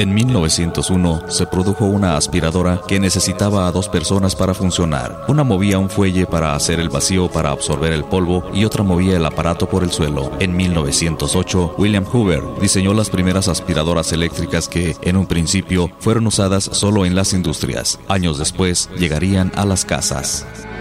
En 1901 se produjo una aspiradora que necesitaba a 2 personas para funcionar. Una movía un fuelle para hacer el vacío para absorber el polvo y otra movía el aparato por el suelo. En 1908, William Hoover diseñó las primeras aspiradoras eléctricas que, en un principio, fueron usadas solo en las industrias. Años después, llegarían a las casas.